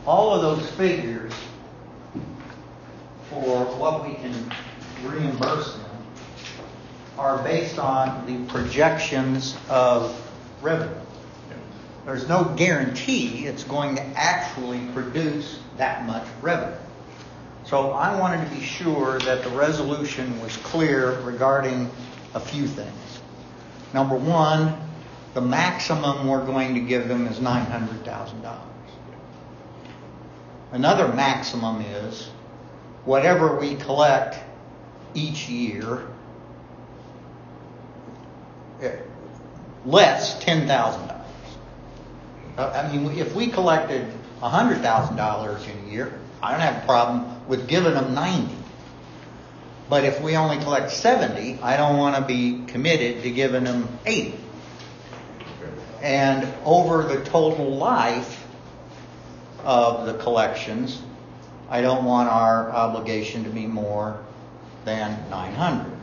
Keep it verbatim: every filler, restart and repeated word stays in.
all of those figures for what we can reimburse them are based on the projections of revenue. There's no guarantee it's going to actually produce that much revenue. So I wanted to be sure that the resolution was clear regarding a few things. Number one, the maximum we're going to give them is nine hundred thousand dollars. Another maximum is whatever we collect each year, less ten thousand dollars. I mean, if we collected one hundred thousand dollars in a year, I don't have a problem with giving them ninety. But if we only collect seventy, I don't want to be committed to giving them eighty. And over the total life of the collections, I don't want our obligation to be more than nine hundred.